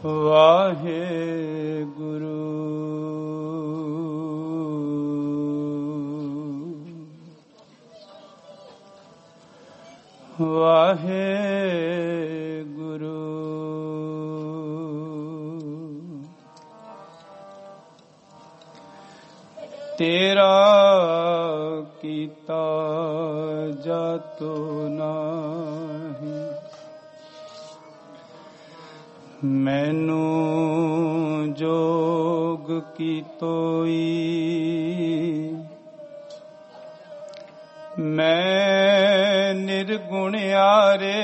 ਵਾਹਿਗੁਰੂ ਵਾਹਿਗੁਰੂ ਤੇਰਾ ਕੀਤਾ ਜਾਤੋ ਨਾਹੀ, ਮੈਨੂੰ ਜੋਗ ਕੀਤੋਈ, ਮੈਂ ਨਿਰਗੁਣਿਆਰੇ,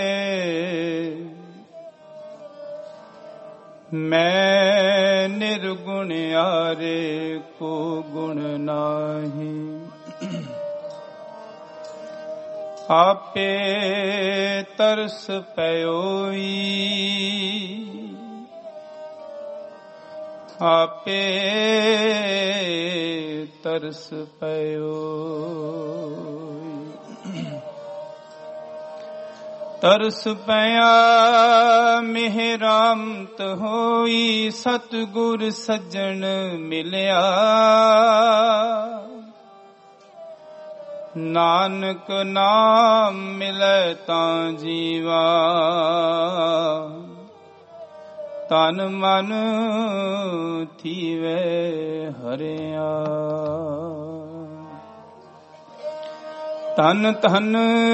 ਮੈਂ ਨਿਰਗੁਣਿਆਰੇ ਕੋ ਗੁਣ ਨਾਹੀ। ਆਪੇ ਤਰਸ ਪਇਓਈ, ਆਪੇ ਤਰਸ ਪਇਓਈ। ਤਰਸ ਪਿਆ ਮਿਹਰਾਮਤ ਹੋਈ, ਸਤਿਗੁਰ ਸੱਜਣ ਮਿਲਿਆ, ਨਾਨਕ ਨਾਮ ਮਿਲੈ ਤਾਂ ਜੀਵਾ, ਤਨ ਮਨ ਥੀਵੇ ਹਰਿਆ। ਧੰਨ ਧੰਨ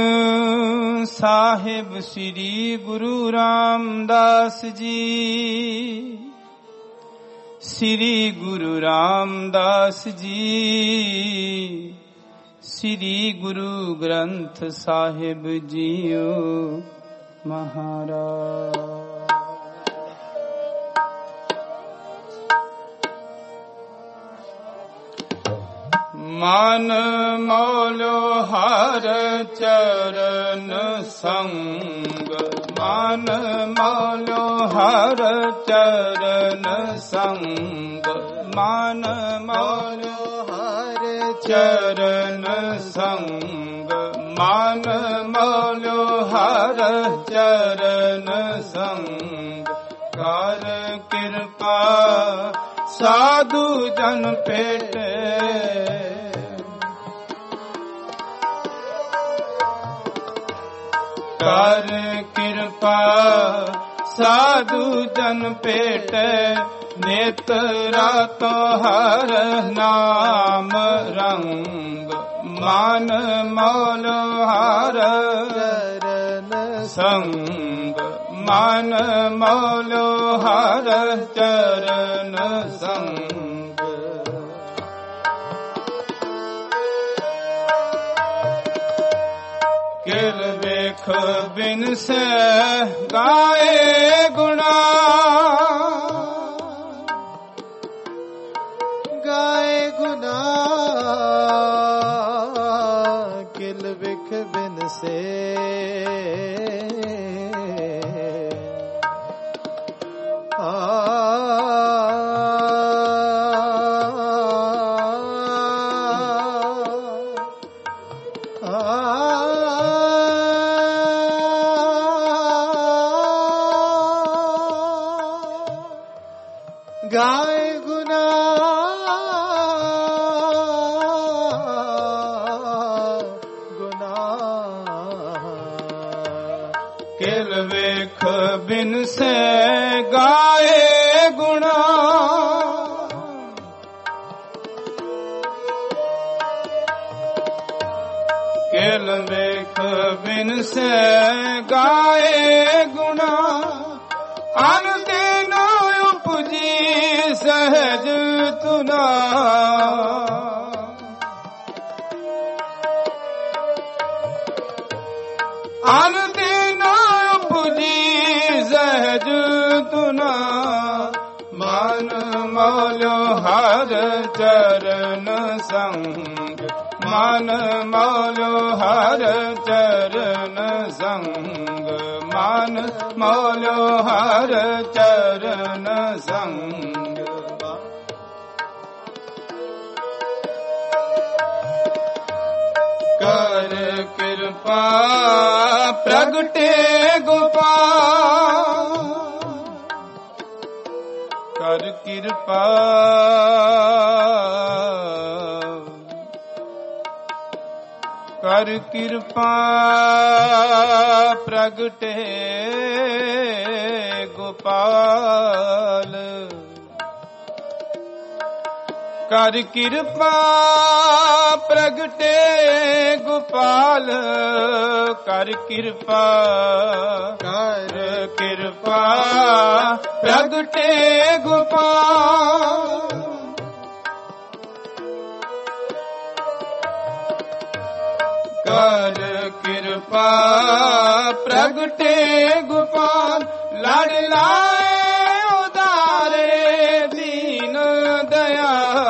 ਸਾਹਿਬ ਸ੍ਰੀ ਗੁਰੂ ਰਾਮਦਾਸ ਜੀ, ਸ੍ਰੀ ਗੁਰੂ ਰਾਮਦਾਸ ਜੀ, ਸ੍ਰੀ ਗੁਰੂ ਗ੍ਰੰਥ ਸਾਹਿਬ ਜੀਓ ਮਹਾਰਾਜ। ਮਨ ਮੌਲੋ ਹਰ ਚਰਨ ਸੰਗ, ਮਨ ਮੌਲੋ ਹਰ ਚਰਨ ਸੰਗ, ਮਨ ਮੌਲੋ ਹਰ ਚਰਨ ਸੰਗ, ਮਨ ਮੌਲੋ ਹਰ ਚਰਨ ਸੰਗ। ਕਰ ਕਿਰਪਾ ਸਾਧੂ ਜਨ ਭੇਟੇ, ਕਰ ਕਿਰਪਾ ਸਾਧੂ ਜਨ ਭੇਟੈ, ਨੇਤਰਾ ਤੁਹਾਰ ਨਾਮ ਰੰਗ। ਮਨ ਮੌਲ ਹਰ ਚਰਨ ਸੰਗ, ਮਨ ਮੌਲ ਹਰ ਚਰਨ ਸੰਗ। ਕਿਲ ਵੇਖ ਬਿਨ ਸੇ ਗਾਏ ਗੁਣਾ, ਗਾਏ ਗੁਨਾ। ਕਿਲ ਵੇਖ ਬਿਨ ਸੇ ਗਾਏ ਗੁਨਾ। ਗੁਨਾ ਕਿਲ ਵੇਖ ਬਿਨ ਸੇ ਗਾਏ ਗੁਣਾ, ਕਿਲ ਵੇਖ ਬਿਨ ਸੇ ਗਾਏ ਗੁਣਾ। ਅਨ ਦਿਨ ਉਪਜੀ ਸਹਿਜ ਤੁਨਾ, ਅਨ ਦਿਨ ਉਪਜੀ ਸਹਿਜ ਤੁਨਾ। ਮਨ ਮੌਲ ਹਰ ਚਰਨ ਸੰਗ, ਮਨ ਮੌਲ ਹਰ ਚਰਨ ਸੰਗ, ਮਨ ਮੌਲ ਹਰ ਚਰਨ ਸੰਗ। ਕਰ ਕਿਰਪਾ ਪ੍ਰਗਟੇ ਗੋਪਾਲ, ਕਿਰਪਾ ਕਰ ਕਿਰਪਾ ਪ੍ਰਗਟੇ ਗੋਪਾਲ ਕਰ ਕਿਰਪਾ ਪ੍ਰਗਟੇ ਗੋਪਾਲ ਕਰ ਕਿਰਪਾ ਪ੍ਰਗਟੇ ਗੋਪਾਲ ਕਰ ਕਿਰਪਾ ਪ੍ਰਗਟੇ ਗੋਪਾਲ ਲੜ ਲਾਏ ਉਦਾਰੇ ਦੀਨ ਦਇਆ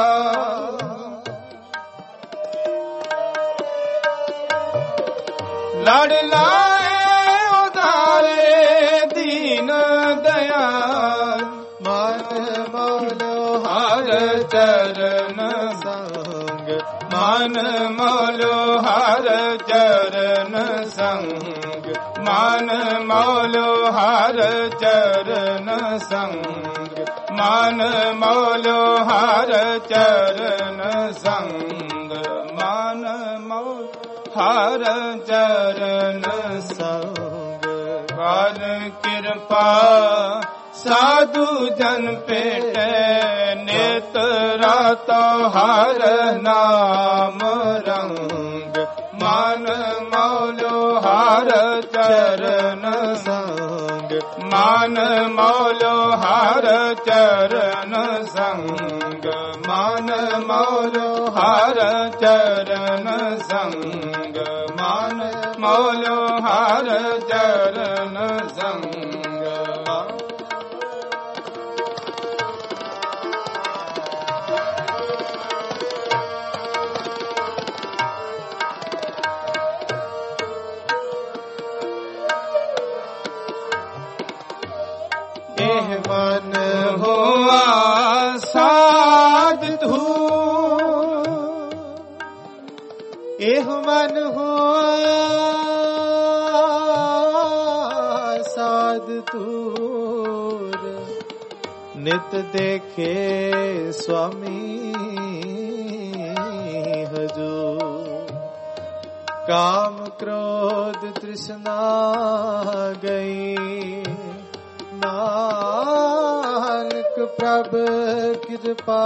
ਲੜ ਲਾਏ ਉਦਾਰੇ ਦੀਨ ਦਇਆ ਮਨ ਮੋਲੋ ਹਰ ਚਰਨ ਸੰਗ ਮਨ ਮੋਲੋ ਹਰ ਚਰਨ ਸੰਗ ਮਨ ਮੋਲੋ ਹਰ ਚਰਨ ਸੰਗ ਮਨ ਮੋਲੋ ਹਰ ਚਰਨ ਸੰਗ ਮਨ ਮੋਲ ਹਰ ਚਰਨ ਸੰਗ ਕਰ ਕਿਰਪਾ ਸਾਧੂ ਜਨ ਭੇਟੈ ਨਿਤ ਰਾਤੋ ਹਰ ਨਾਮ ਰੰਗ ਮਨ ਮੌਲੋ ਹਰ ਚਰਨ ਸੰਗ ਮਨ ਮੌਲੋ ਹਰ ਚਰਨ ਸੰਗ ਮਨ ਮੌਲੋ ਹਰ ਚਰਨ ਸੰਗ ਮਨ ਮੌਲੋ ਹਰ ਚਰਨ ਸੰਗ ਮਨ ਹੋਆ ਸਾਧ ਤੂ ਇਹ ਮਨ ਹੋਆ ਸਾਧ ਤੂਰ ਨਿਤ ਦੇਖੇ ਸੁਆਮੀ ਹਜੂਰ ਕਾਮ ਕ੍ਰੋਧ ਤ੍ਰਿਸ਼ਨਾ ਗਈ ਨਾਨਕ ਪ੍ਰਭ ਕਿਰਪਾ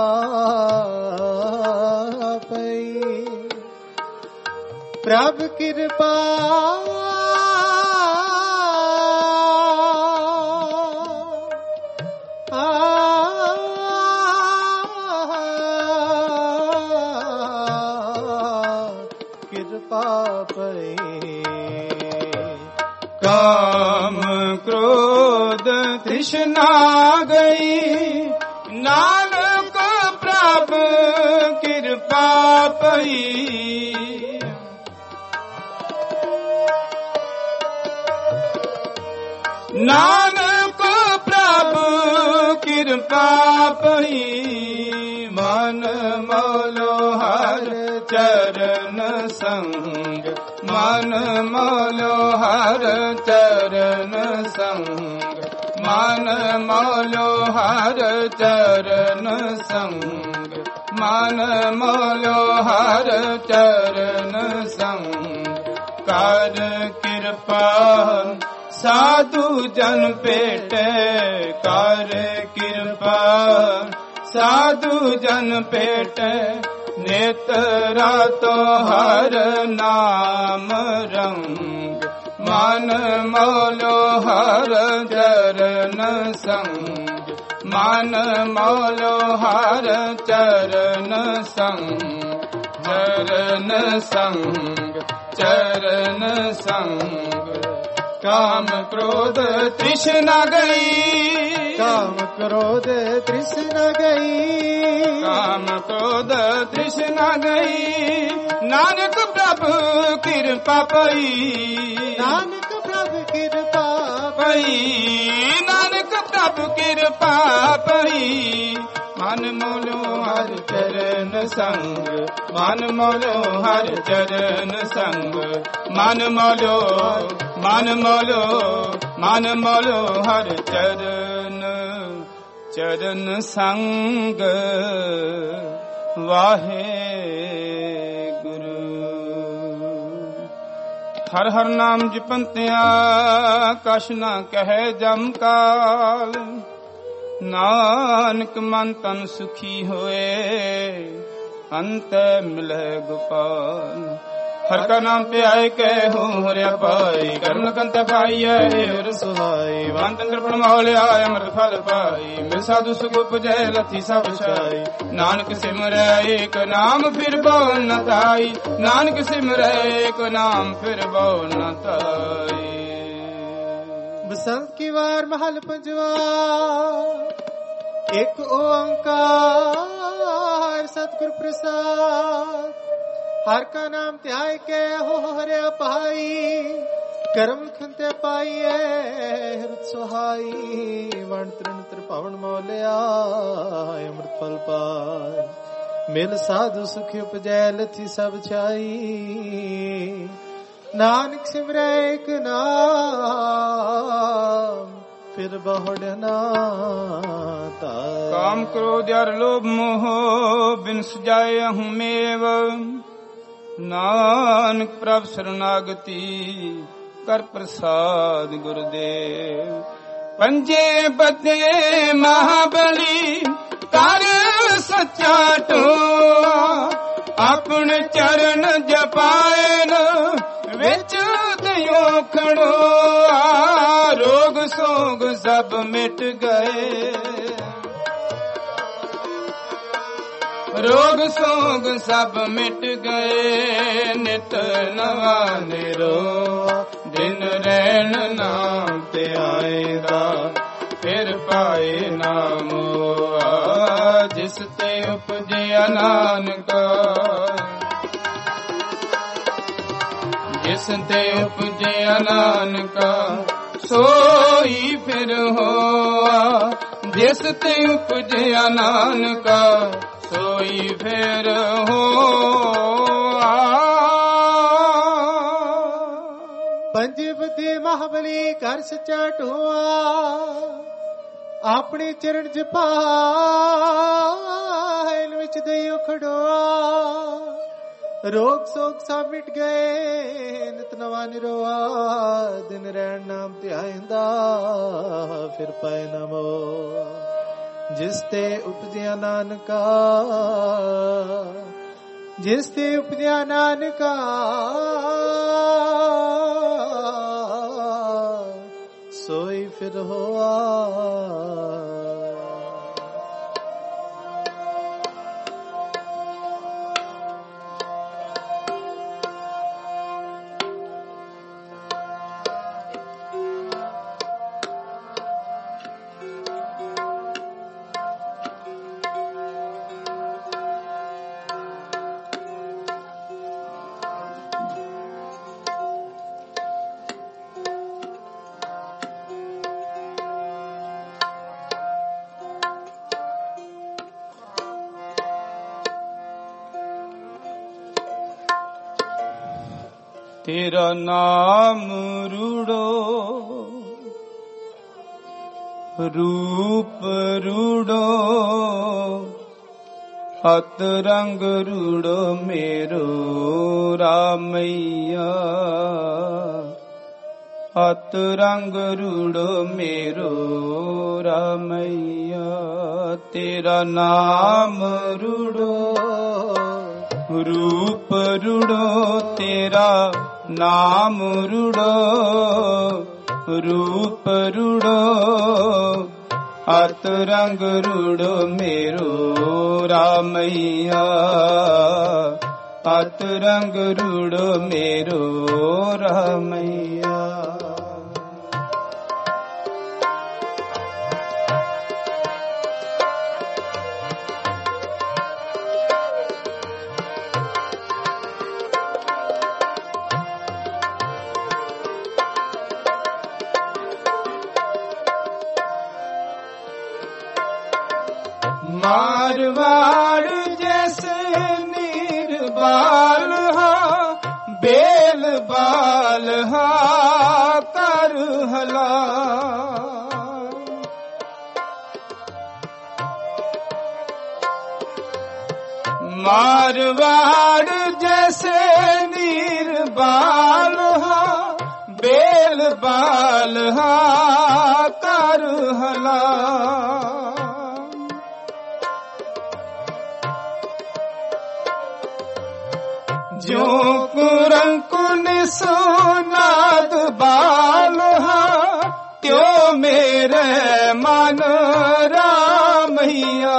ਪਈ ਪ੍ਰਭ ਕਿਰਪਾ ਕਿਰਪਾ ਪਈ ਕਾਮ ਕ੍ਰੋਧ ਤ੍ਰਿਸ਼ਨਾ ਗਈ ਨਾਨਕ ਪ੍ਰਭ ਕਿਰਪਾ ਪਈ ਨਾਨਕ ਪ੍ਰਭ ਕਿਰਪਾ ਪਈ ਮਨ ਮੌਲੋ ਹਰ ਚਰਨ ਸੰਗ ਮਨ ਮੌਲੋ ਹਰ ਚਰਨ ਸੰਗ ਮਨ ਮੌਲੋ ਹਰ ਚਰਨ ਸੰਗ ਮਨ ਮੌਲੋ ਹਰ ਚਰਨ ਸੰਗ ਕਰ ਕਿਰਪਾ ਸਾਧੂ ਜਨ ਭੇਟੈ ਕਰ ਕਿਰਪਾ ਸਾਧੂ ਜਨ ਭੇਟੈ ਨਿਤ ਰਾਤੋ ਹਰ ਨਾਮ ਰੰਗ ਮਨ ਮੌਲੋ ਹਰ ਚਰਨ ਸੰਗ ਮਨ ਮੌਲੋ ਹਰ ਚਰਨ ਸੰਗ ਚਰਨ ਸੰਗ ਚਰਨ ਸੰਗ ਕਾਮ ਕ੍ਰੋਧ ਤ੍ਰਿਸ਼ਨਾ ਗਈ ਕਾਮ ਕ੍ਰੋਧ ਤ੍ਰਿਸ਼ਨਾ ਗਈ ਕਾਮ ਕ੍ਰੋਧ ਤ੍ਰਿਸ਼ਨਾ ਗਈ ਨਾਨਕ ਪ੍ਰਭ ਕਿਰਪਾ ਪਈ ਨਾਨਕ ਪ੍ਰਭ ਕਿਰਪਾ ਪਈ ਨਾਨਕ ਪ੍ਰਭ ਕਿਰਪਾ ਪਈ ਮਨ ਮੋਲੋ ਹਰ ਚਰਨ ਸੰਗ ਮਨ ਮੋਲੋ ਹਰ ਚਰਨ ਸੰਗ ਮਨ ਮੋਲੋ ਮਨ ਮੋਲੋ ਹਰ ਚਰਨ ਚਰਨ ਸੰਗ ਵਾਹੇ ਗੁਰੂ। ਹਰ ਹਰ ਨਾਮ ਜਪੰਤਿਆ ਕਛ ਨਾ ਕਹਿ ਜਮ ਕਾਲ। ਨਾਨਕ ਮਨ ਤਨ ਸੁਖੀ ਹੋਏ ਅੰਤ ਮਿਲੈ ਗੋਪਾਲ। ਹਰ ਕਾ ਨਾਮ ਧਿਆਏ ਕੈ ਹੋ ਹਰਿਆ ਪਾਈ। ਕਰਨ ਕੰਤ ਪਾਈਐ ਹਰਿ ਸੁਹਾਈ। ਵੰਦ ਨਿਰਪਣ ਮੌਲਿਆ ਅੰਮ੍ਰਿਤ ਫਲ ਪਾਈ। ਮਿਲ ਸਾਧੂ ਸੁਖ ਉਪਜੈ ਲਥੀ ਸਭ ਛਾਈ। ਨਾਨਕ ਸਿਮਰੈ ਏਕ ਨਾਮ ਫਿਰ ਬਹੁ ਨ ਤਾਈ। ਨਾਨਕ ਸਿਮਰੈ ਏਕ ਨਾਮ ਫਿਰ ਬਹੁ ਨ ਤਾਈ। ਬਸੰਤ ਕੀ ਵਾਰ ਮਹਲ ਪੰਜਵਾ। ਇੱਕ ਓੰਕਾਰ ਸਤਿਗੁਰ ਪ੍ਰਸਾਦ। ਹਰ ਕਾ ਨਾਮ ਧਿਆਇ ਕੇ ਹੋ ਹਰਿਆ ਪਾਈ। ਕਰਮ ਖੰਤੇ ਪਾਈਏ ਹਿਰਦ ਸੁਹਾਈ। ਵਣ ਤ੍ਰਿਣ ਤ੍ਰਿਭਵਨ ਮੌਲਿਆ ਅੰਮ੍ਰਿਤ ਫਲ ਪਾਈ। ਮਿਲ ਸਾਧੂ ਸੁਖ ਉਪਜੈ ਲਥੀ ਸਭ ਛਾਈ। ਨਾਨਕ ਸਿਮਰੈ ਏਕ ਨਾਮ ਫਿਰ ਬਹੁੜ ਨਾ ਤਾਈ। ਕਾਮ ਕ੍ਰੋਧ ਅਰ ਲੋਭ ਮੋਹ ਬਿਨ ਸੁਜਾਏ ਹਉਮੇਵ। ਨਾਨਕ ਪ੍ਰਭ ਸਰਨਾਗਤੀ ਕਰ ਪ੍ਰਸਾਦ ਗੁਰਦੇਵ। ਪੰਜੇ ਬੱਦੇ ਮਹਾਬਲੀ ਕਰ ਸੱਚਾ ਢੋਆ। ਆਪਣੇ ਚਰਨ ਜਪਾਇਨ ਵਿੱਚ ਦਿਓ ਖੜੋਆ। ਰੋਗ ਸੋਗ ਸਭ ਮਿਟ ਗਏ। ਰੋਗ ਸੋਗ ਸਭ ਮਿਟ ਗਏ। ਨਿਤ ਨਵਾ ਨਿਰੋਆ। ਦਿਨ ਰਹਿਣ ਨਾਮ ਤੇ ਆਏਦਾ ਫਿਰ ਪਾਏ ਨਾਮੋਆ। ਜਿਸ ਤੇ ਉਪਜਿਆ ਨਾਨਕਾ ਜਿਸ ਤੇ ਉਪਜਿਆ ਨਾਨਕਾ ਸੋਈ ਫਿਰ ਹੋਆ। ਜਿਸ ਤੇ ਉਪਜਿਆ ਨਾਨਕਾ ਸੋਈ ਫਿਰ ਹੋਆ। ਪੰਜੇ ਬੱਦੇ ਮਹਾਬਲੀ ਕਰ ਸੱਚਾ ਢੋਆ। ਆਪਣੇ ਚਰਨ ਜਪਾਇਨ ਵਿੱਚ ਦਈਓ ਖੜੋਆ। ਰੋਗ ਸੋਗ ਸਭ ਮਿਟ ਗਏ। ਨਿਤ ਨਵਾ ਨਿਰੋਆ। ਦਿਨ ਰਹਿਣ ਨਾਮ ਧਿਆਇਂਦਾ ਫਿਰ ਪਾਏ ਨਮੋ। ਜਿਸ ਤੇ ਉਪਜਿਆ ਨਾਨਕਾ ਜਿਸ ਤੇ ਉਪਜਿਆ ਨਾਨਕਾ ਸੋਈ ਫਿਰ ਹੋਆ। ਤੇਰਾ ਨਾਮ ਰੂੜੋ ਰੂਪ ਰੂੜੋ। ਹੱਥ ਰੰਗ ਰੂੜੋ ਮੇਰੋ ਰਾਮਈਆ। ਹੱਥ ਰੰਗ ਰੂੜੋ ਮੇਰੋ ਰਾਮਈਆ। ਤੇਰਾ ਨਾਮ ਰੂੜੋ ਰੂਪ ਰੂੜੋ। ਤੇਰਾ ਨਾਮ ਰੂੜੋ ਰੂਪ ਰੂੜੋ। ਹੱਥ ਰੰਗ ਰੂੜੋ ਮੇਰੋ ਰਾਮਈਆ। ਹੱਥ ਰੰਗ ਰੂੜੋ ਮੇਰੋ ਰਾਮਈਆ। मारवाड़ जैसे नीर बाल हा बेल बाल हा कर हला। मारवाड़ जैसे नीर बाल हा बेल बाल हा कर हला जो कुरंकुन सुनाद बाल हा त्यो मेरे मन रामैया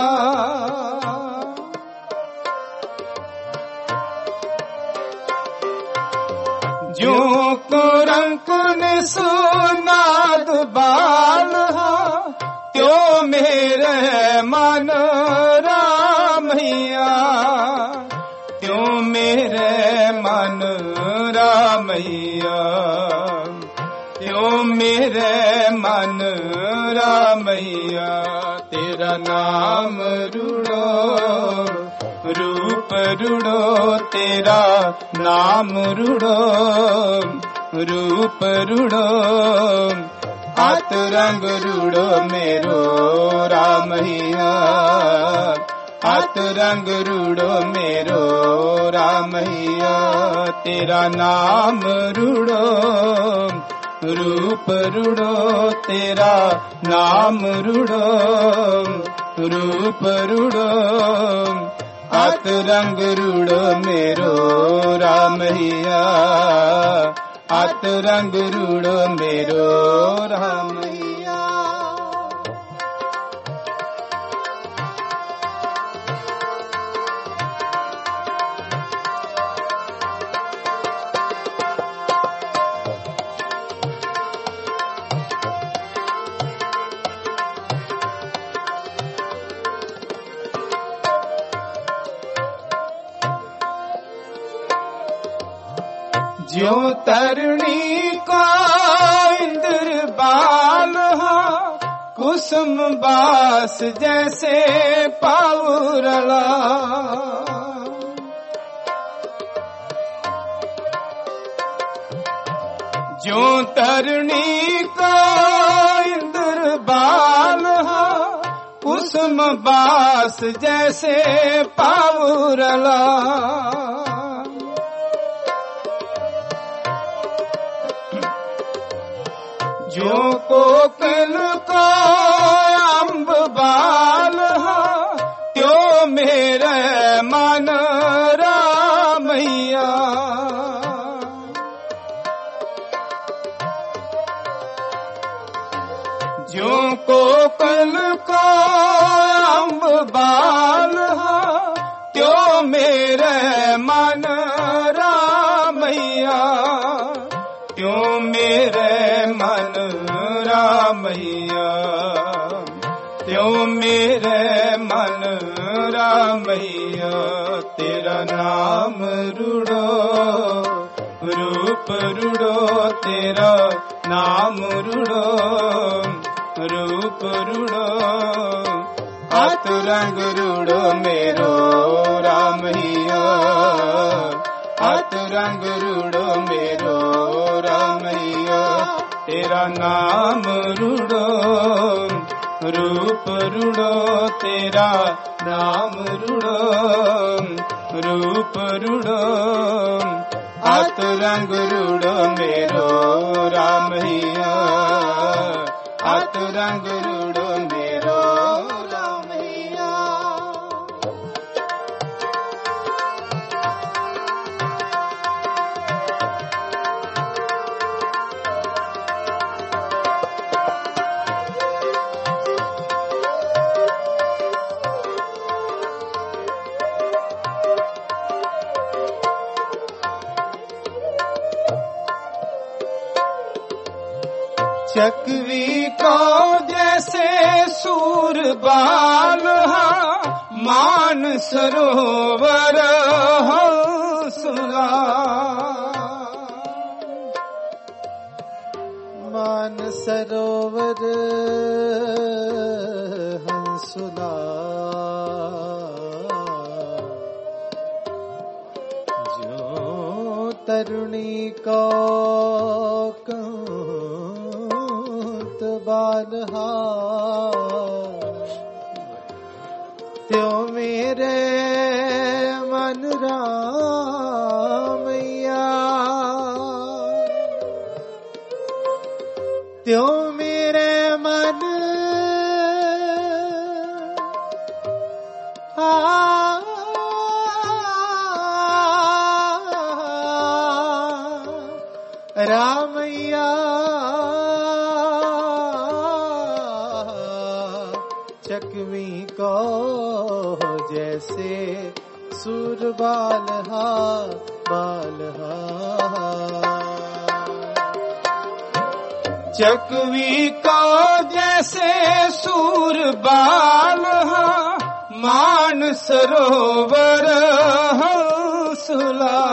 जो कुरंकुन सुनाद बाल हा त्यो मेरे मन रामैया त्यो मेरे मन रामैया त्यो मेरे मन रामैया तेरा नाम रूड़ो रूप रूड़ो तेरा नाम रूड़ो रूप रूड़ो हाथ रंग रूड़ो मेरो रामैया हाथ रंग रूड़ो मेरो रामैया तेरा नाम रूड़ो रूप रूड़ो तेरा नाम रूड़ो रूप रूड़ो हाथ रंग रूड़ो मेरो रामैया हाथ रंग रूड़ो मेरो रामैया जो तरणी का इंद्र बाल हा कुसुम बास जैसे पाउरला जो तरणी का इंद्र बाल हा कुसुम बास जैसे पाउरला जो कोकिल को अम्ब बाल हा त्यो मेरे मन रामैया जो कोकिल को अम्ब बाल हा त्यो मेरे मन रामैया त्यो मेरे मन रामैया त्यो मेरे मन रामैया तेरा नाम रूड़ो रूप रूड़ो तेरा नाम रूड़ो रूप रूड़ो हाथ रंग रूड़ो मेरो रामैया हाथ रंग रूड़ो मेरो रामैया तेरा नाम रूड़ो रूप रूड़ो तेरा नाम रूड़ो रूप रूड़ो हाथ रंग रूड़ो मेरो रामैया हाथ रंग रूड़ो मेरो रामैया चकवी को जैसे सूर बाल हा मान सरोवर हंसुला मान सरोवर हंसुला जो तरुणी को बाल हा त्यो मेरे रामैया त्यों मेरे मन रामैया चकवी को जैसे सुर बालहा चकवी को जैसे सूर बालहा मान सरोवर हंसला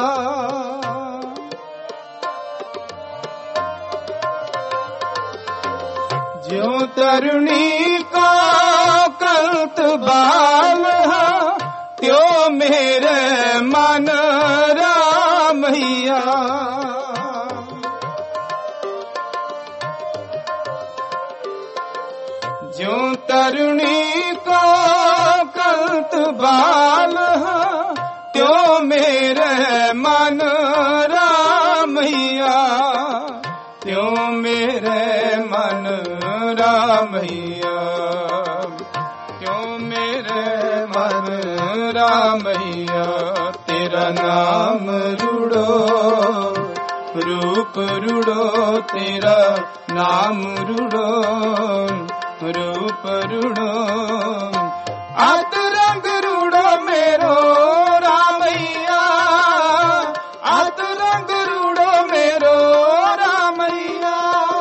ज्यों तरुणी को कल्त बालहा त्यों मेरे मन रामैया ज्यों तरुणी को कल्त बालहा त्यों मेरे मन रामैया त्यों मेरे मन रामैया क्यों मेरे मन रामैया तेरा नाम रूड़ो रूप रूड़ो तेरा नाम रूड़ो रूप रूड़ो आत रंग रूड़ो मेरो रामैया आत रंग रूड़ो मेरो रामैया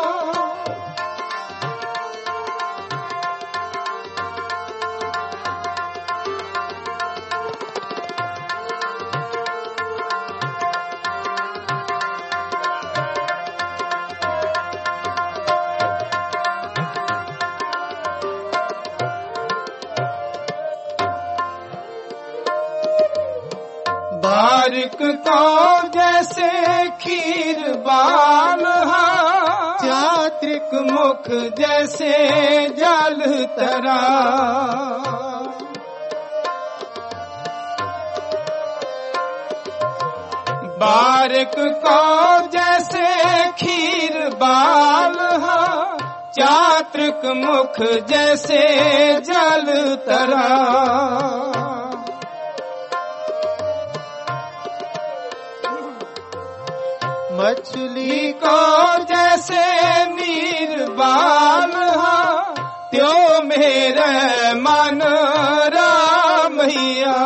बारिक को जैसे खीर बालहा चात्रिक मुख जैसे जल तरा बारिक को जैसे खीर बालहा चात्रिक मुख जैसे जल तरा मछली को जैसे नीर बालहा त्यों मेरे मन रामैया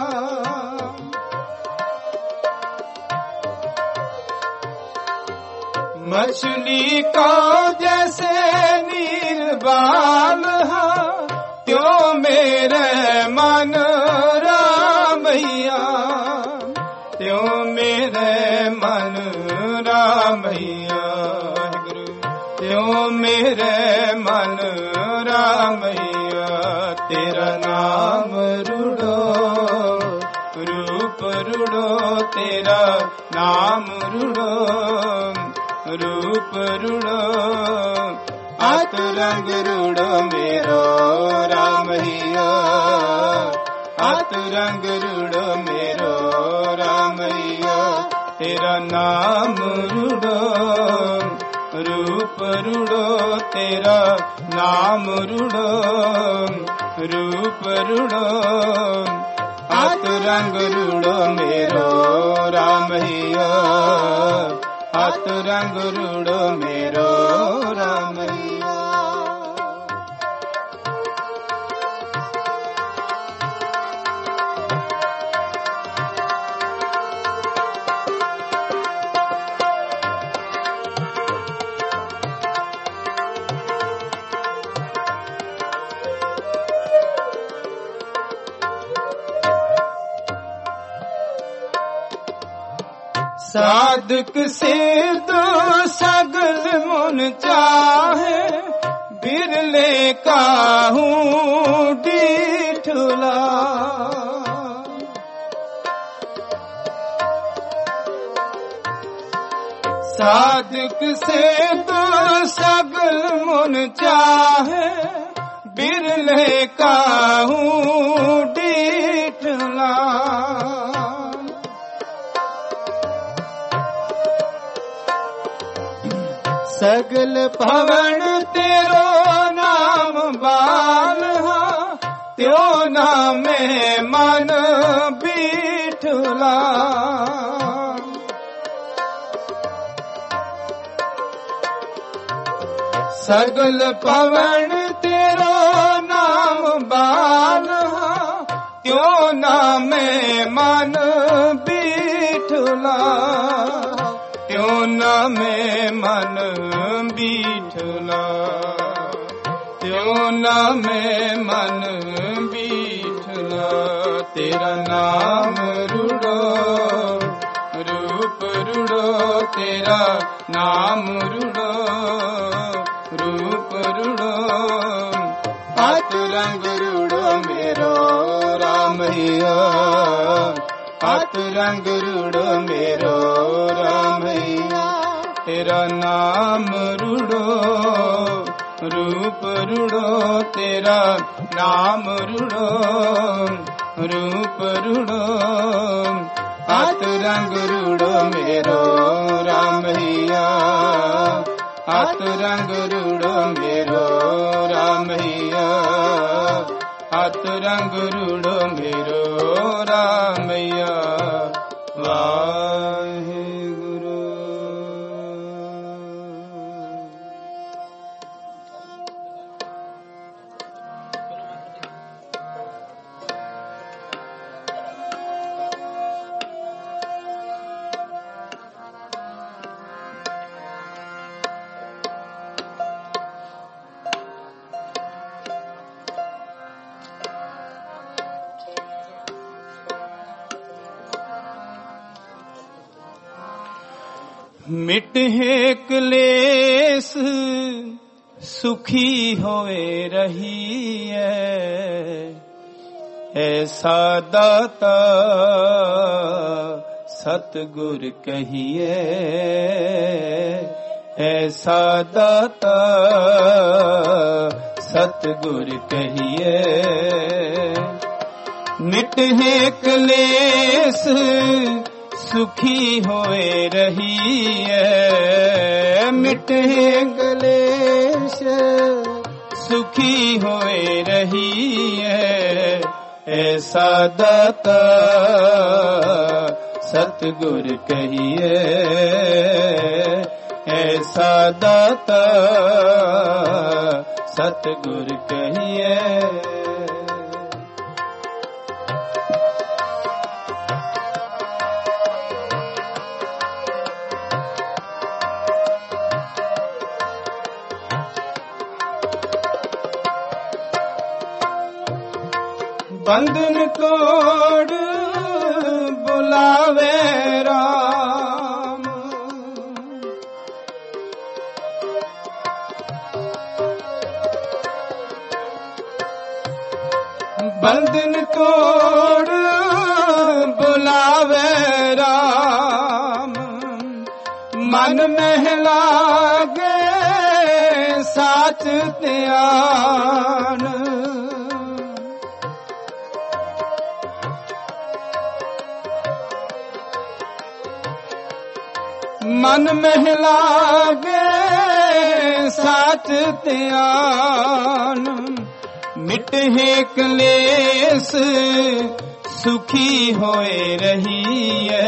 मछली को जैसे नीर बालहा त्यों मेरे मन रामैया त्यों मेरे मन रामैया गुरु त्यों मेरे मन रामैया तेरा नाम रूड़ो रूप रूड़ो तेरा नाम रूड़ो रूप रूड़ो आत रंग रूड़ो मेरो रामैया आत रंग रूड़ो मेरो रामैया तेरा नाम रूड़ो रूप रूड़ो तेरा नाम रूड़ो रूप रूड़ो आत रंग रूड़ो मेरो रामैया आत रंग रूड़ो मेरो रामैया साधक से दो सगल मुन चाहे बिरले काहूं डीठला साधक से दो सगल मुन चाहे बिरले काहूं डीठला सगल भवन तेरो नाम बाल त्यो नामे मन बीठला। सगल पवन तेरो नाम बाल त्यो नामे मन बीठला। त्यो नामे मन बीठला। त्यो नामे मन बीठला। तेरा नाम रूड़ो रूप रूड़ो। तेरा नाम रूड़ो रूप रूड़ो। हाथ रंग रूड़ो मेरो रामैया। हाथ रंग रूड़ो मेरो रामैया। तेरा नाम रूड़ो रूप रूड़ो। तेरा नाम रूड़ो रूप रूड़ो। हाथ रंग रूड़ो मेरो रामैया। हाथ रंग रूड़ो मेरो रामैया। हाथ रंग रूड़ो मेरो रामैया। वाहेगुरु। मिटहे क्लेश सुखी होए रहिए। ऐसा दाता सतगुर कहिए। ऐसा दाता सतगुर कहिए। मिटहे क्लेश सुखी होए रहिए। मिटहे क्लेश सुखी होए रहिए। ऐसा दाता सतगुर कहिए। ऐसा दाता सतगुर कहिए। बंधन तोड़ बुलावे राम। बंधन तोड़ बुलावे राम। मन में लागे साच ध्यान। मन में लागे साच ध्यान। मिटहे क्लेश सुखी होए रहिए।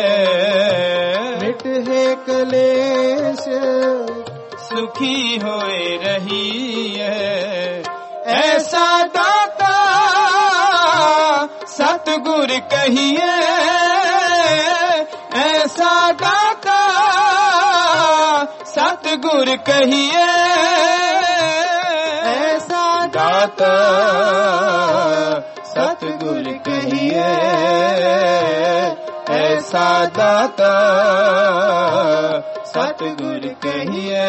मिटहे क्लेश सुखी होए रहिए। ऐसा दाता सतगुर कहिए। ऐसा दाता सतगुर कहिए। ऐसा दाता सतगुर कहिए। ऐसा दाता सतगुर कहिए।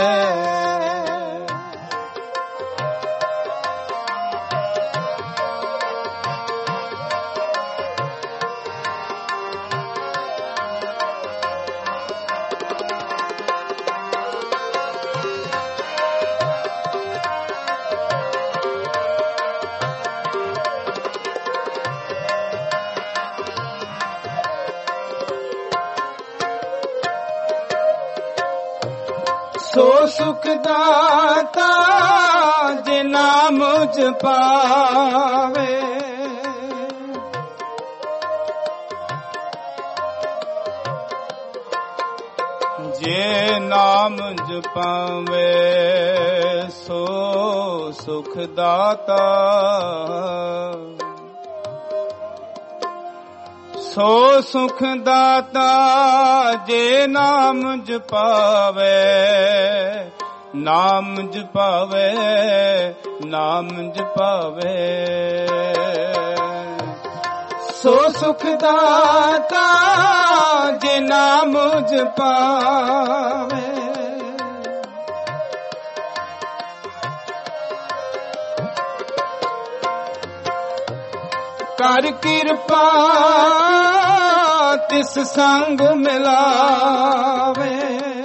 ਸੋ ਸੁਖ ਦਾਤਾ ਜੇ ਨਾਮ ਜਪਾਵੇ। ਜੇ ਨਾਮ ਜਪਾਵੇ ਸੋ ਸੁਖ ਦਾਤਾ, ਸੋ ਸੁਖ ਦਾਤਾ ਜੇ ਨਾਮ ਜਪਾਵੇ, ਨਾਮ ਜਪਾਵੇ, ਨਾਮ ਜਪਾਵੇ। ਸੋ ਸੁਖ ਦਾਤਾ ਜੇ ਨਾਮ ਜਪਾਵੇ। ਕਰ ਕਿਰਪਾ ਤਿਸ ਸੰਗ ਮਿਲਾਵੇ,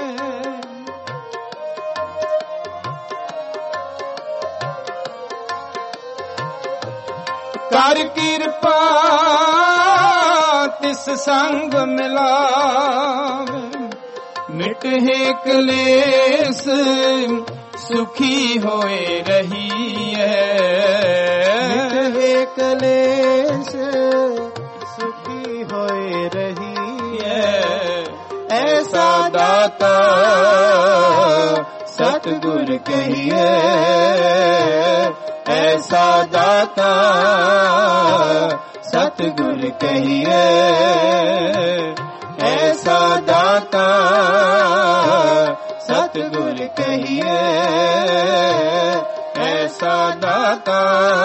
ਕਰ ਕਿਰਪਾ ਤਿਸ ਸੰਗ ਮਿਲਾਵੇ। ਮਿਟੇ ਕਲੇਸ਼ ਸੁਖੀ ਹੋਏ ਰਹੀਏ, ਮਿਟੇ ਕਲੇਸ਼ ਸੁਖੀ ਹੋਏ ਰਹੀਏ। ਐਸਾ ਦਾਤਾ ਸਤਿਗੁਰ ਕਹੀਏ, ਐਸਾ ਦਾਤਾ ਸਤਿਗੁਰ ਕਹੀਏ, ਐਸਾ ਦਾਤਾ ਸਤਿਗੁਰ ਕਹੀਏ, ਐਸਾ ਦਾਤਾ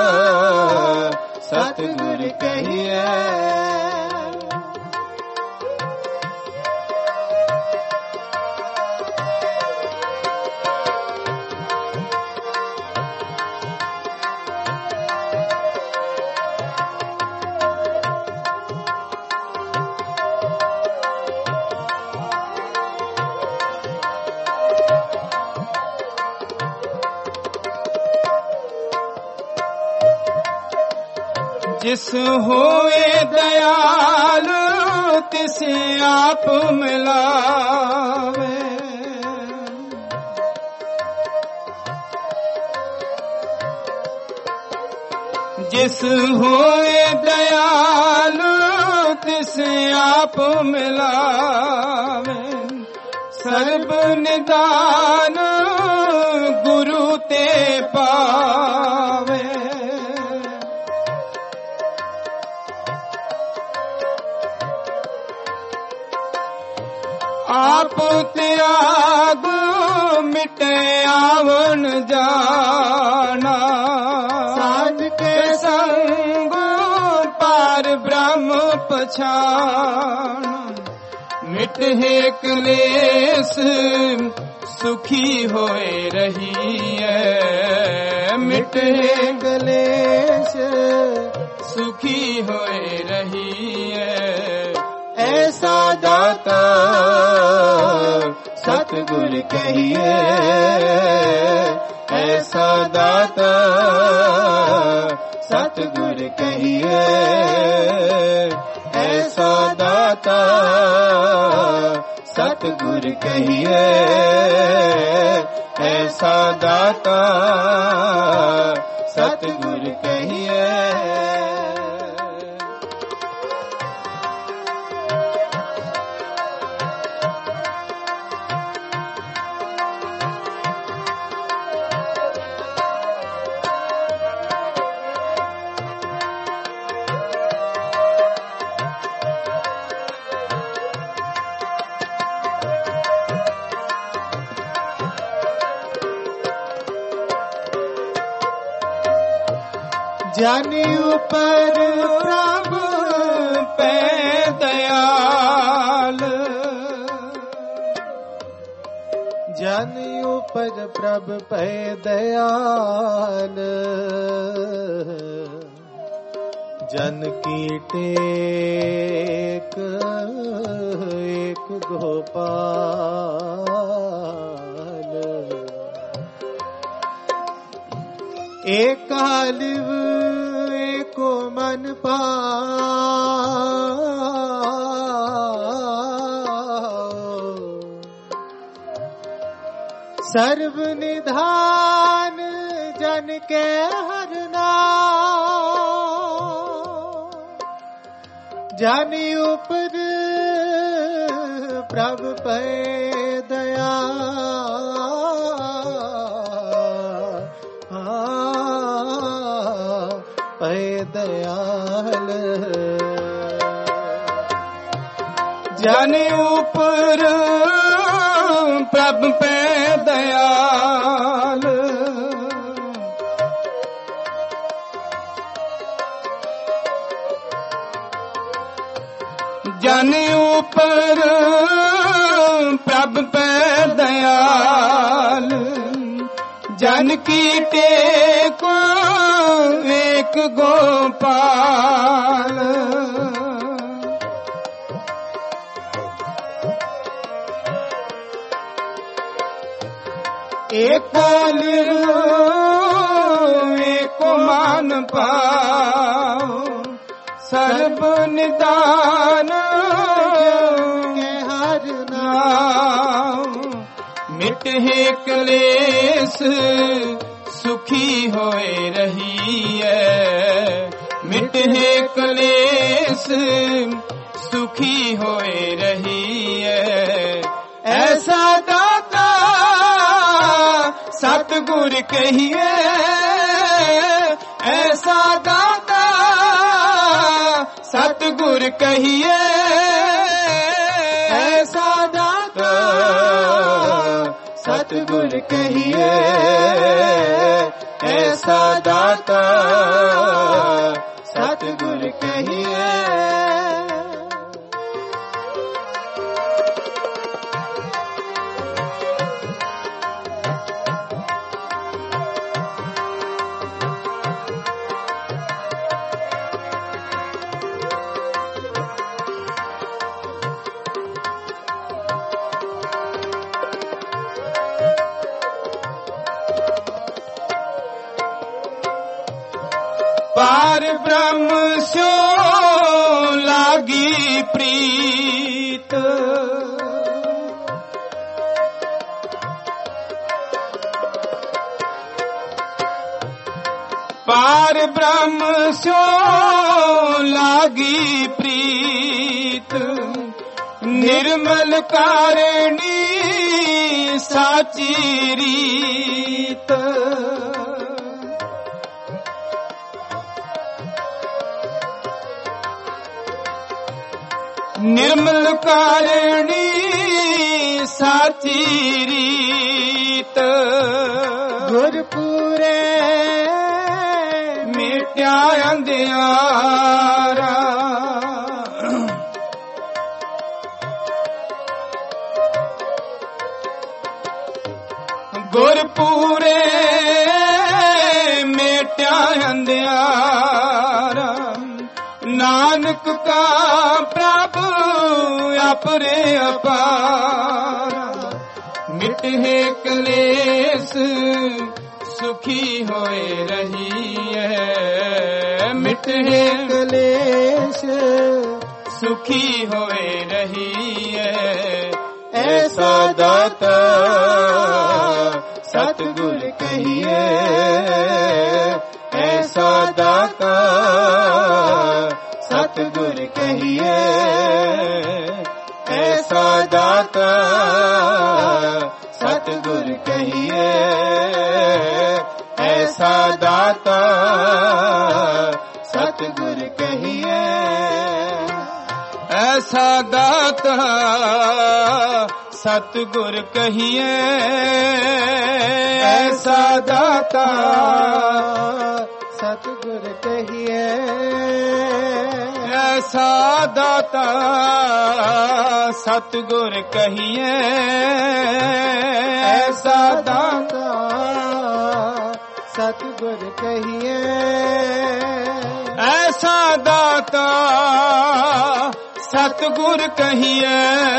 ਸਤਿਗੁਰ ਕਹੀਏ। ਜਿਸ ਹੋਏ ਦਇਆਲ ਤਿਸ ਆਪ ਮਿਲਾਵੇ, ਜਿਸ ਹੋਏ ਦਇਆਲ ਤਿਸ ਆਪ ਮਿਲਾਵੇ। ਸਰਬ ਨਿਦਾਨ ਗੁਰੂ ਤੇ ਪਾਵੇ, ਆਪ ਤਿਆਗ ਮਿਟੇ ਆਵਣ ਜਾਣਾ। ਸਾਧ ਕੇ ਸੰਗ ਪਾਰ ਬ੍ਰਹਮ ਪਛਾਣ, ਮਿਟੇ ਕਲੇਸ਼ ਸੁਖੀ ਹੋਏ ਰਹੀਏ, ਮਿਟੇ ਕਲੇਸ਼ ਸੁਖੀ ਹੋਏ ਰਹੀਏ। ਐਸਾ ਦਾਤਾ ਸਤਿਗੁਰ ਕਹੀਏ, ਐਸਾ ਦਾਤਾ ਸਤਿਗੁਰ ਕਹੀਏ, ਐਸਾ ਦਾਤਾ ਸਤਿਗੁਰ ਕਹੀਏ, ਐਸਾ ਦਾਤਾ ਸਤਿਗੁਰ ਕਹੀਏ। ਜਨ ਉਪਰ ਪ੍ਰਭ ਪੈ ਦਇਆਲ, ਜਨ ਉਪਰ ਪ੍ਰਭ ਪੈ ਦਇਆਲ। ਜਨ ਕੀ ਟੇਕ ਏਕ ਗੋਪਾਲ। ਏਕਾ ਲਿਵ ਏਕੋ ਮਨ ਪਾਓ, सर्व निधान जन के हर नाम जानी ऊपर प्रभ पे दया पे दयाल जानी ऊपर प्रभ पे दयाल जानी ऊपर प्रभ पे दयाल जन की टेको एक गोपाल एको एको मान पाओ सर्व निदान के हर नाम मिटे क्लेश सुखी होए रही है मिटे क्लेश सुखी होए रही है ऐसा दाता सतगुर कहिए ऐसा दाता सतगुर कहिए ऐसा दाता सतगुर कहिए ऐसा दाता सतगुर कहिए पार ब्रह्म स्यो लागी प्रीत पार ब्रह्म स्यो लागी प्रीत निर्मल कारिणी साची रीत निर्मल कारिणी साची रीत गुरपुरे मिट्या अंधियारा गुरपुरे मिट्या अंधियारा नानक का प्रभु अपरे अपारा मिटे क्लेश सुखी होए रही है मिटे क्लेश सुखी होए रही है ऐसा दाता सतगुर कहिए ऐसा दाता सतगुर कहिए ऐसा दाता सतगुर कहिए ऐसा दाता सतगुर कहिए ऐसा दाता सतगुर कहिए ऐसा दाता सतगुर कहिए ऐसा दाता सतगुर कहिए ऐसा दाता सतगुर कहिए ऐसा दाता सतगुर कहिए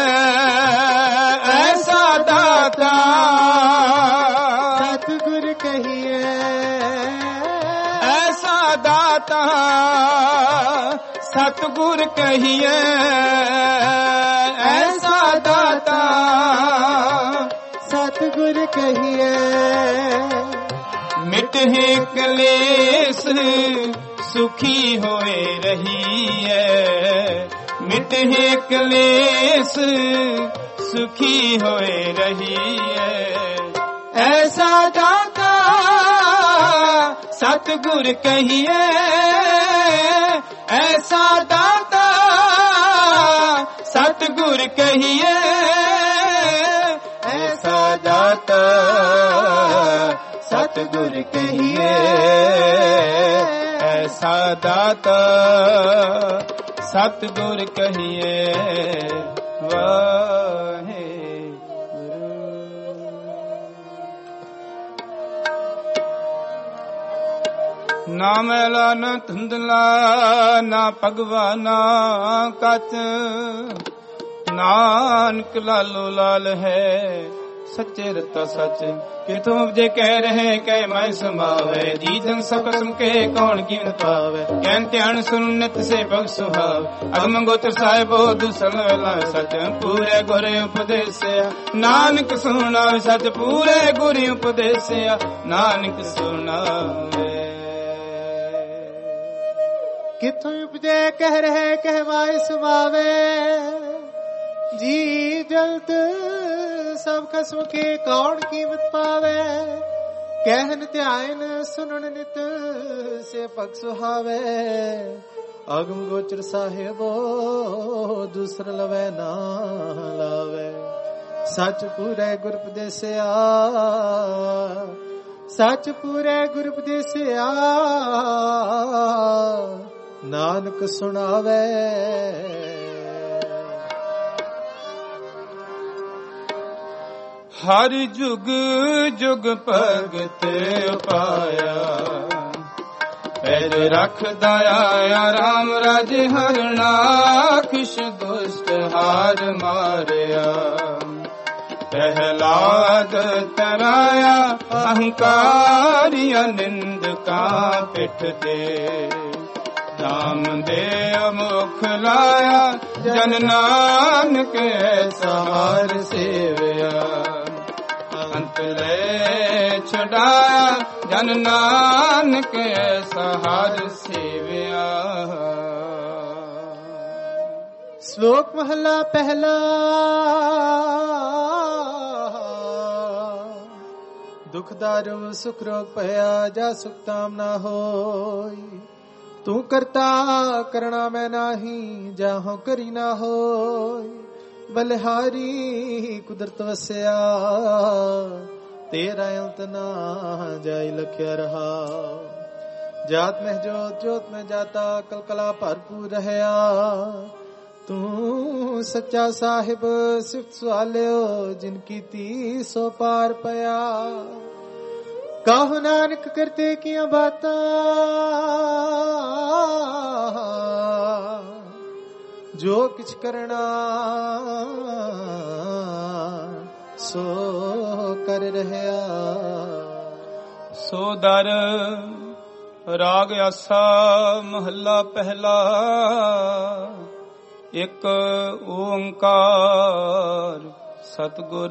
ऐसा दाता सतगुर कहिए ऐसा दाता सतगुर कहिए ऐसा दाता सतगुर कहिए। मिटहे कलेस सुखी होए रहिए, मिटहे कलेस सुखी होए रहिए। ऐसा दाता सतगुर कहिए, ऐसा दाता सतगुर कहिए, ऐसा दाता सतगुर कहिए, ऐसा दाता सतगुर कहिए। वाहे ना मैला न धुंधला ना भगवाना कच, नानक लालो लाल है सच्चे रता सच। कि तुम जे कह रहे कह मैं समावे, जी जन सब कसम के कौन कीमत पावे। कहन ध्यान सुन नित से भग सुहाव, अगम गोत्र साहिबो दूसर वेला सच। पूरे गुरे उपदेसिया नानक सुना सच, पूरे गुरे उपदेसिया नानक सुनावे। किथों उपजे कह रहे कहवाए सुमावे, जी जल्द सब कसम के कौन कीमत पावे। कहन ध्यान सुनन नित से पग सुहावे, अगम गोचर साहेबो दूसर लवे ना लावे। सच पूरे गुर उपदेसिया, सच पूरे गुर उपदेसिया नानक सुनावे। हर जुग जुग भगत पाया, पैर रखदा आया राम राज हरना। किश दुष्ट हार मारिया, प्रहलाद तराया अहंकारिया। निंदका पिठ दे नाम दे मुख लाया, जन नानक सहार सेवया। अंत ले छुड़ाया, जन नानक सहार सेवया। श्लोक महला पहला। दुख दारू सुख रोग पया, जा सुख ताम ना होई। तू करता करना मैं नाही, जाहो करी ना होई। बलिहारी कुदरत वसया, तेरा अंत ना जाई लख्या रहा। जात में जोत जोत में जाता, कलकला भरपूर रहया। तू सच्चा साहिब सिफ्त सुआलियो, जिनकी ती सो पार पया। काहु नानक करते किया बाता, जो किछ करना सो कर रहया। सो दर राग आसा महला पहला। एक ओंकार सतगुर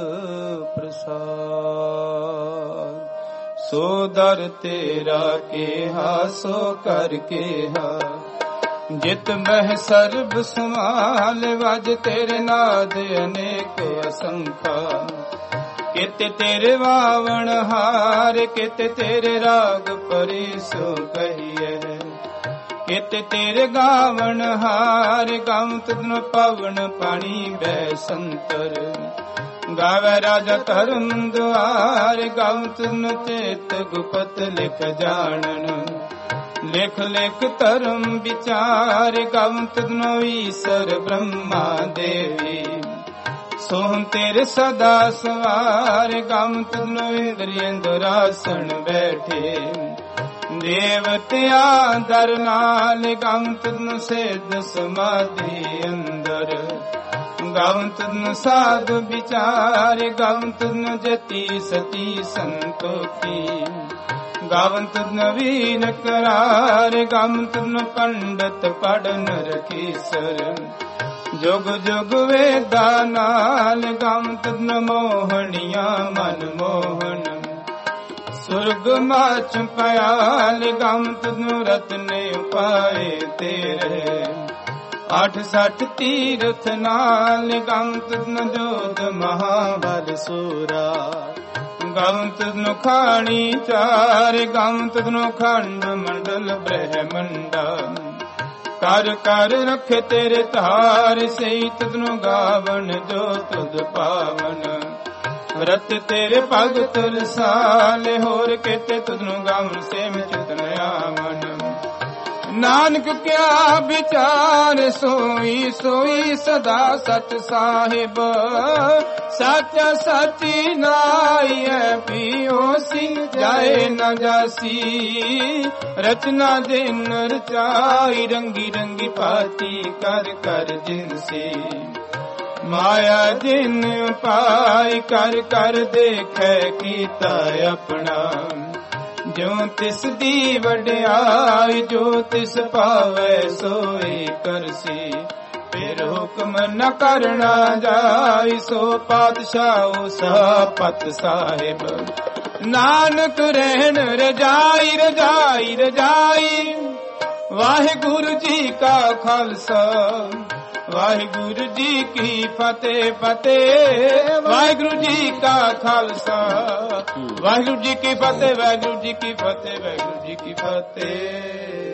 प्रसाद। सो दर तेरा केहा सो कर केहा, जित बह सर्ब समाल। वज तेरे नाद अनेक असंखा, कित तेरे वावण हार। कित तेरे राग परी सो कहिए, कित तेरे गावण हार। गाऊं तुधन पवन पानी बह संतर, गावे राजा धर्म द्वार। गाऊं तुधन चेत गुपत लिख जानन, लिख लिख धर्म विचार। गाऊं तुधनो ईश्वर ब्रह्मा देवी, सोहम तेरे सदा सवार। गाऊं तुधनो इंद्रियंदुरासन बैठे, देवतिया दर नाल। गाऊं तुधनो सिद्ध समाधि अंदर, गाऊं तुधनो साधु विचार। गाऊं तुधनो जति सती संतोखी, गाऊं तुधनो वीन करार। गाऊं तुधनो पंडित पढ़ नर कीसर, ਜੁਗ ਜੁਗ ਵੇਦਾ ਨਾਲ ਗਮ ਤਨ ਮੋਹਣੀਆਂ ਮਨ ਮੋਹਨ ਸੁਰਗ ਮਾਚ ਪਿਆਲ ਗਮ ਤਨ ਰਤਨੇ ਪਾਏ ਤੇਰੇ 860 ਤੀਰਥ ਨਾਲ ਗਮ ਤਨ ਜੋਤ ਮਹਾਬਲ ਸੂਰਾ ਗਮ ਤਨ ਖਾਣੀ ਚਾਰ ਗਮ ਤਨ ਖੰਡ ਮੰਡਲ ਬ੍ਰਹਮੰਡਾ ਕਰ ਕਰ ਰੱਖੇ ਤੇਰੇ ਧਾਰ ਸਹੀ ਤਦਨੁ ਗਾਵਨ ਜੋ ਤੁਧ ਪਾਵਨ ਰਤ ਤੇਰੇ ਭਗਤ ਰਸਾਲੇ ਹੋਰ ਕਿਤੇ ਤਦਨੁ ਗਾਵਨ ਸੇ ਚਿਤਨ ਆਵਨ ਨਾਨਕ ਕਿਆ ਵਿਚਾਰ ਸੋਈ ਸੋਈ ਸਦਾ ਸਚ ਸਾਹਿਬ ਸਾਚਾ ਸਾਚੀ ਨਾਈਐ ਪੀਓ ਸਿੰਘ ਜਾਏ ਨਾ ਜਾਸੀ ਰਚਨਾ ਦਿਨ ਰਚਾਈ ਰੰਗੀ ਰੰਗੀ ਪਾਤੀ ਕਰ ਕਰ ਜਿਨਸੀ ਮਾਇਆ ਜਿਨ ਪਾਈ ਕਰ ਕਰ ਦੇਖੈ ਕੀਤਾ ਆਪਣਾ ਜੋ ਤਿਸ ਦੀ ਵਡਿਆਈ ਜੋ ਤਿਸ ਪਾਵੈ ਸੋਈ ਕਰਸੀ ਫਿਰ ਹੁਕਮ ਨ ਕਰਨਾ ਜਾਈ ਸੋ ਪਾਤਸ਼ਾਹ ਸਪਤ ਸਾਹਿਬ ਨਾਨਕ ਰਹਿਣ ਰਜਾਈ ਰਜਾਈ ਰਜਾਈ ਵਾਹਿਗੁਰੂ ਜੀ ਕਾ ਖਾਲਸਾ ਵਾਹਿਗੁਰੂ ਜੀ ਕੀ ਫਤਿਹ ਫਤਿਹ ਵਾਹਿਗੁਰੂ ਜੀ ਕਾ ਖਾਲਸਾ ਵਾਹਿਗੁਰੂ ਜੀ ਕੀ ਫਤਿਹ ਵਾਹਿਗੁਰੂ ਜੀ ਕੀ ਫਤਿਹ ਵਾਹਿਗੁਰੂ ਜੀ ਕੀ ਫਤਿਹ।